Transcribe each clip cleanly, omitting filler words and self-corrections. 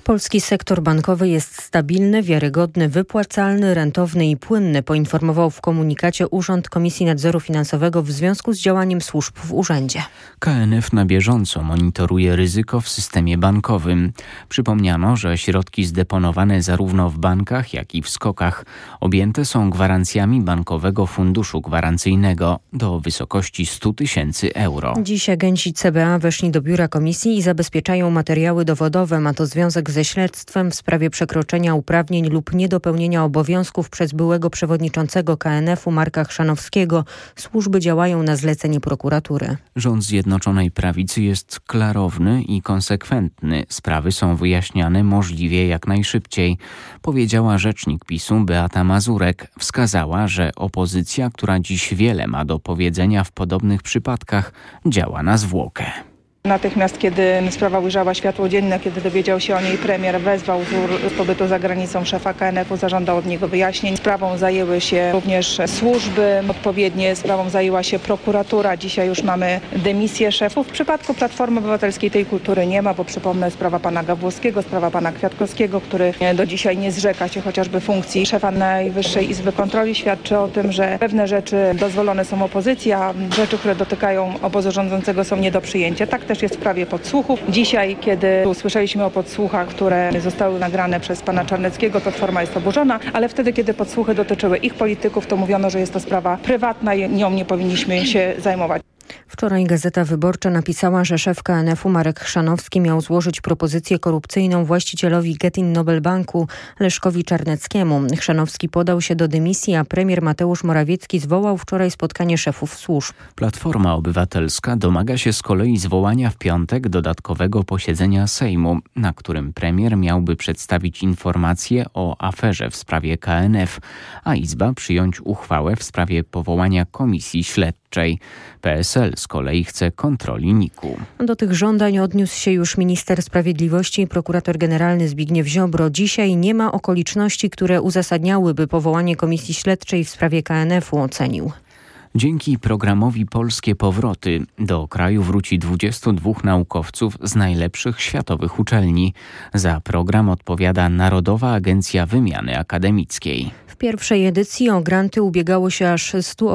Polski sektor bankowy jest stabilny, wiarygodny, wypłacalny, rentowny i płynny, poinformował w komunikacie Urząd Komisji Nadzoru Finansowego w związku z działaniem służb w urzędzie. KNF na bieżąco monitoruje ryzyko w systemie bankowym. Przypomniano, że środki zdeponowane zarówno w bankach, jak i w SKOK-ach objęte są gwarancjami Bankowego Funduszu Gwarancyjnego do wysokości 100 000 euro. Dziś agenci CBA weszli do biura komisji i zabezpieczają materiały dowodowe. Ma to związek ze śledztwem w sprawie przekroczenia uprawnień lub niedopełnienia obowiązków przez byłego przewodniczącego KNF-u Marka Chrzanowskiego. Służby działają na zlecenie prokuratury. Rząd Zjednoczonej Prawicy jest klarowny i konsekwentny. Sprawy są wyjaśniane możliwie jak najszybciej, powiedziała rzecznik PiS-u Beata Mazurek. Wskazała, że opozycja, która dziś wiele ma do powiedzenia w podobnych przypadkach, działa na zwłokę. Natychmiast, kiedy sprawa ujrzała światło dzienne, kiedy dowiedział się o niej premier, wezwał z pobytu za granicą szefa KNF-u, zażądał od niego wyjaśnień. Sprawą zajęły się również służby odpowiednie, sprawą zajęła się prokuratura. Dzisiaj już mamy dymisję szefów. W przypadku Platformy Obywatelskiej tej kultury nie ma, bo przypomnę, sprawa pana Gawłowskiego, sprawa pana Kwiatkowskiego, który do dzisiaj nie zrzeka się chociażby funkcji szefa Najwyższej Izby Kontroli, świadczy o tym, że pewne rzeczy dozwolone są opozycji, a rzeczy, które dotykają obozu rządzącego, są nie do przyjęcia. Tak też jest w sprawie podsłuchów. Dzisiaj, kiedy usłyszeliśmy o podsłuchach, które zostały nagrane przez pana Czarneckiego, Platforma jest oburzona, ale wtedy, kiedy podsłuchy dotyczyły ich polityków, to mówiono, że jest to sprawa prywatna i nią nie powinniśmy się zajmować. Wczoraj Gazeta Wyborcza napisała, że szef KNF-u Marek Chrzanowski miał złożyć propozycję korupcyjną właścicielowi Getin Nobel Banku Leszkowi Czarneckiemu. Chrzanowski podał się do dymisji, a premier Mateusz Morawiecki zwołał wczoraj spotkanie szefów służb. Platforma Obywatelska domaga się z kolei zwołania w piątek dodatkowego posiedzenia Sejmu, na którym premier miałby przedstawić informacje o aferze w sprawie KNF, a Izba przyjąć uchwałę w sprawie powołania komisji śledczej. PSL z kolei chce kontroli NIK-u. Do tych żądań odniósł się już minister sprawiedliwości i prokurator generalny Zbigniew Ziobro. Dzisiaj nie ma okoliczności, które uzasadniałyby powołanie komisji śledczej w sprawie KNF-u, ocenił. Dzięki programowi Polskie Powroty do kraju wróci 22 naukowców z najlepszych światowych uczelni. Za program odpowiada Narodowa Agencja Wymiany Akademickiej. W pierwszej edycji o granty ubiegało się aż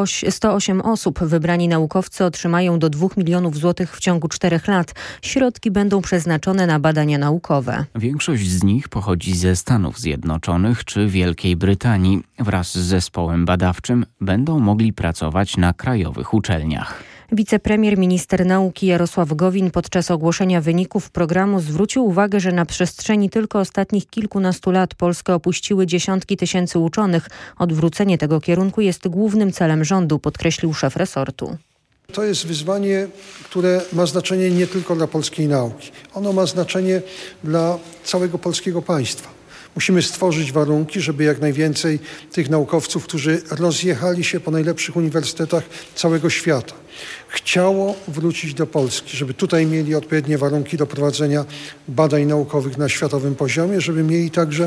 108 osób. Wybrani naukowcy otrzymają do 2 milionów złotych w ciągu 4 lat. Środki będą przeznaczone na badania naukowe. Większość z nich pochodzi ze Stanów Zjednoczonych czy Wielkiej Brytanii. Wraz z zespołem badawczym będą mogli pracować na krajowych uczelniach. Wicepremier, minister nauki Jarosław Gowin podczas ogłoszenia wyników programu zwrócił uwagę, że na przestrzeni tylko ostatnich kilkunastu lat Polskę opuściły dziesiątki tysięcy uczonych. Odwrócenie tego kierunku jest głównym celem rządu, podkreślił szef resortu. To jest wyzwanie, które ma znaczenie nie tylko dla polskiej nauki. Ono ma znaczenie dla całego polskiego państwa. Musimy stworzyć warunki, żeby jak najwięcej tych naukowców, którzy rozjechali się po najlepszych uniwersytetach całego świata, chciało wrócić do Polski, żeby tutaj mieli odpowiednie warunki do prowadzenia badań naukowych na światowym poziomie, żeby mieli także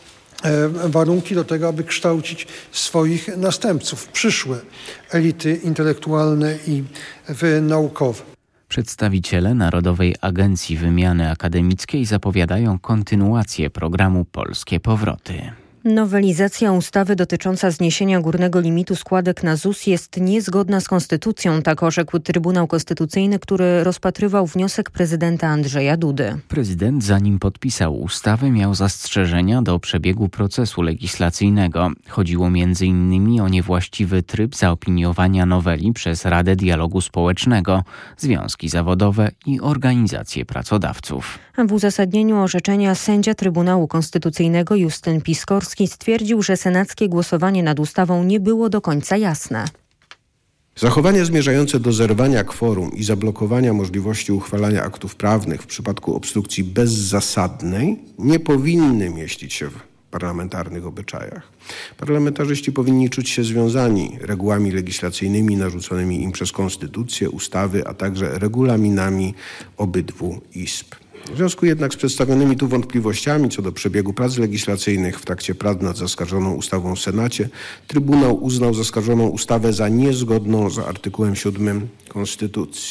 warunki do tego, aby kształcić swoich następców, przyszłe elity intelektualne i naukowe. Przedstawiciele Narodowej Agencji Wymiany Akademickiej zapowiadają kontynuację programu Polskie Powroty. Nowelizacja ustawy dotycząca zniesienia górnego limitu składek na ZUS jest niezgodna z konstytucją, tak orzekł Trybunał Konstytucyjny, który rozpatrywał wniosek prezydenta Andrzeja Dudy. Prezydent, zanim podpisał ustawę, miał zastrzeżenia do przebiegu procesu legislacyjnego. Chodziło m.in. o niewłaściwy tryb zaopiniowania noweli przez Radę Dialogu Społecznego, związki zawodowe i organizacje pracodawców. W uzasadnieniu orzeczenia sędzia Trybunału Konstytucyjnego Justyn Piskorski stwierdził, że senackie głosowanie nad ustawą nie było do końca jasne. Zachowania zmierzające do zerwania kworum i zablokowania możliwości uchwalania aktów prawnych w przypadku obstrukcji bezzasadnej nie powinny mieścić się w parlamentarnych obyczajach. Parlamentarzyści powinni czuć się związani regułami legislacyjnymi narzuconymi im przez konstytucję, ustawy, a także regulaminami obydwu izb. W związku jednak z przedstawionymi tu wątpliwościami co do przebiegu prac legislacyjnych w trakcie prac nad zaskarżoną ustawą w Senacie, Trybunał uznał zaskarżoną ustawę za niezgodną z artykułem 7 Konstytucji.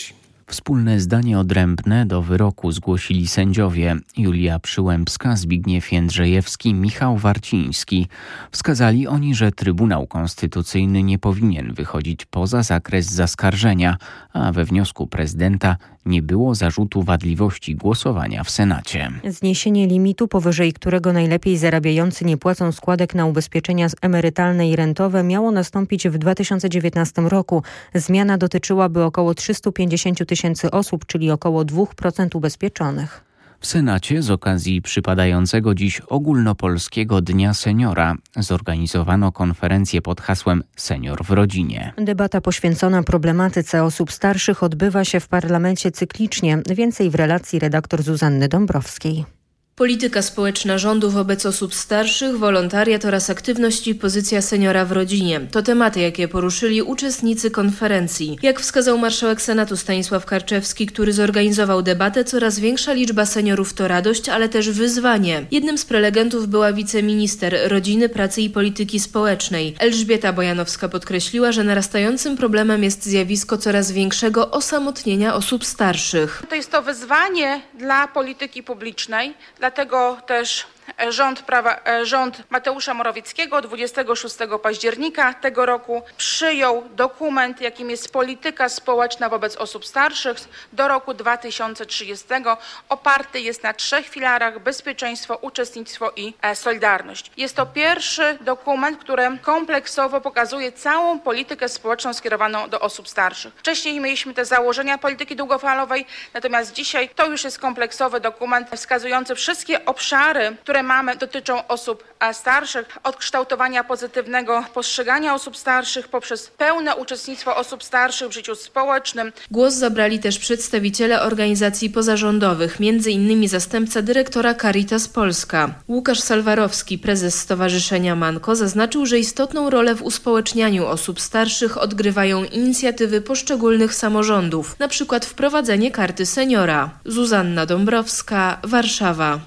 Wspólne zdanie odrębne do wyroku zgłosili sędziowie Julia Przyłębska, Zbigniew Jędrzejewski, Michał Warciński. Wskazali oni, że Trybunał Konstytucyjny nie powinien wychodzić poza zakres zaskarżenia, a we wniosku prezydenta nie było zarzutu wadliwości głosowania w Senacie. Zniesienie limitu, powyżej którego najlepiej zarabiający nie płacą składek na ubezpieczenia emerytalne i rentowe, miało nastąpić w 2019 roku. Zmiana dotyczyłaby około 350 tysięcy osób, czyli około 2% ubezpieczonych. W Senacie z okazji przypadającego dziś Ogólnopolskiego Dnia Seniora zorganizowano konferencję pod hasłem Senior w rodzinie. Debata poświęcona problematyce osób starszych odbywa się w parlamencie cyklicznie. Więcej w relacji redaktor Zuzanny Dąbrowskiej. Polityka społeczna rządu wobec osób starszych, wolontariat oraz aktywność i pozycja seniora w rodzinie. To tematy, jakie poruszyli uczestnicy konferencji. Jak wskazał marszałek Senatu Stanisław Karczewski, który zorganizował debatę, coraz większa liczba seniorów to radość, ale też wyzwanie. Jednym z prelegentów była wiceminister Rodziny, Pracy i Polityki Społecznej. Elżbieta Bojanowska podkreśliła, że narastającym problemem jest zjawisko coraz większego osamotnienia osób starszych. To jest to wyzwanie dla polityki publicznej, dlatego też rząd Mateusza Morawieckiego 26 października tego roku przyjął dokument, jakim jest polityka społeczna wobec osób starszych do roku 2030. Oparty jest na 3 filarach: bezpieczeństwo, uczestnictwo i solidarność. Jest to pierwszy dokument, który kompleksowo pokazuje całą politykę społeczną skierowaną do osób starszych. Wcześniej mieliśmy te założenia polityki długofalowej, natomiast dzisiaj to już jest kompleksowy dokument wskazujący wszystkie obszary, które dotyczą osób starszych, od kształtowania pozytywnego postrzegania osób starszych poprzez pełne uczestnictwo osób starszych w życiu społecznym. Głos zabrali też przedstawiciele organizacji pozarządowych, m.in. zastępca dyrektora Caritas Polska. Łukasz Salwarowski, prezes Stowarzyszenia Manko, zaznaczył, że istotną rolę w uspołecznianiu osób starszych odgrywają inicjatywy poszczególnych samorządów, na przykład wprowadzenie karty seniora. Zuzanna Dąbrowska, Warszawa.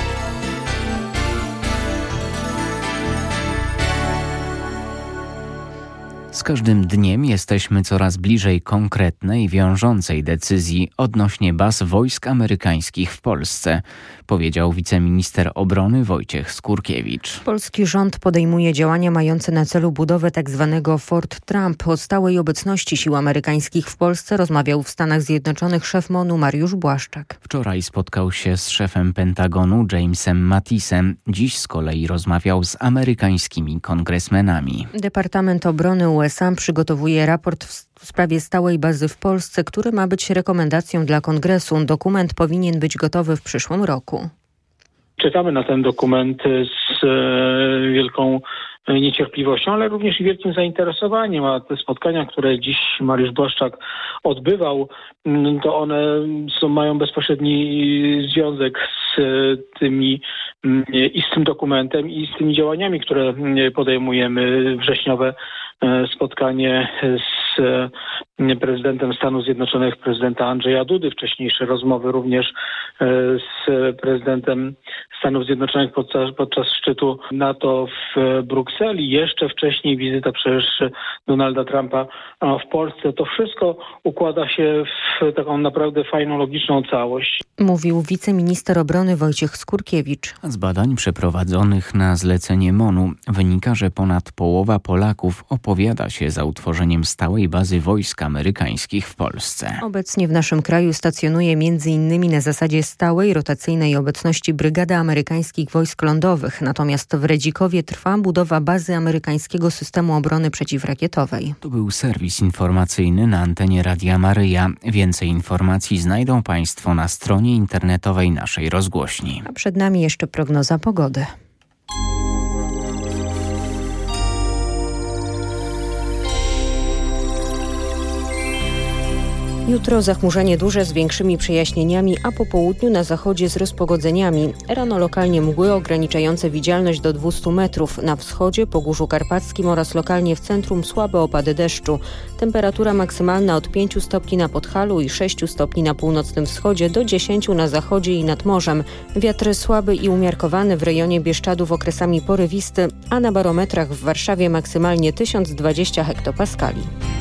Z każdym dniem jesteśmy coraz bliżej konkretnej, wiążącej decyzji odnośnie baz wojsk amerykańskich w Polsce, powiedział wiceminister obrony Wojciech Skurkiewicz. Polski rząd podejmuje działania mające na celu budowę tzw. Fort Trump. O stałej obecności sił amerykańskich w Polsce rozmawiał w Stanach Zjednoczonych szef MON-u Mariusz Błaszczak. Wczoraj spotkał się z szefem Pentagonu Jamesem Mattisem. Dziś z kolei rozmawiał z amerykańskimi kongresmenami. Departament Obrony USA przygotowuje raport w sprawie stałej bazy w Polsce, który ma być rekomendacją dla Kongresu. Dokument powinien być gotowy w przyszłym roku. Czekamy na ten dokument z wielką niecierpliwością, ale również i wielkim zainteresowaniem, a te spotkania, które dziś Mariusz Błaszczak odbywał, to one mają bezpośredni związek z tym dokumentem i z tymi działaniami, które podejmujemy. Wrześniowe spotkanie z prezydentem Stanów Zjednoczonych, prezydenta Andrzeja Dudy, wcześniejsze rozmowy również z prezydentem Stanów Zjednoczonych podczas szczytu NATO w Brukseli, jeszcze wcześniej wizyta przecież Donalda Trumpa w Polsce. To wszystko układa się w taką naprawdę fajną, logiczną całość. Mówił wiceminister obrony Wojciech Skurkiewicz. Z badań przeprowadzonych na zlecenie MON-u wynika, że ponad połowa Polaków opowiada się za utworzeniem stałej bazy wojsk amerykańskich w Polsce. Obecnie w naszym kraju stacjonuje m.in. na zasadzie stałej, rotacyjnej obecności Brygada Amerykańskich Wojsk Lądowych. Natomiast w Redzikowie trwa budowa bazy amerykańskiego systemu obrony przeciwrakietowej. To był serwis informacyjny na antenie Radia Maryja. Więcej informacji znajdą Państwo na stronie internetowej naszej rozgłośni. A przed nami jeszcze prognoza pogody. Jutro zachmurzenie duże z większymi przejaśnieniami, a po południu na zachodzie z rozpogodzeniami. Rano lokalnie mgły ograniczające widzialność do 200 metrów. Na wschodzie, Pogórzu Karpackim oraz lokalnie w centrum słabe opady deszczu. Temperatura maksymalna od 5 stopni na Podhalu i 6 stopni na północnym wschodzie do 10 na zachodzie i nad morzem. Wiatr słaby i umiarkowany w rejonie Bieszczadów okresami porywisty, a na barometrach w Warszawie maksymalnie 1020 hektopaskali.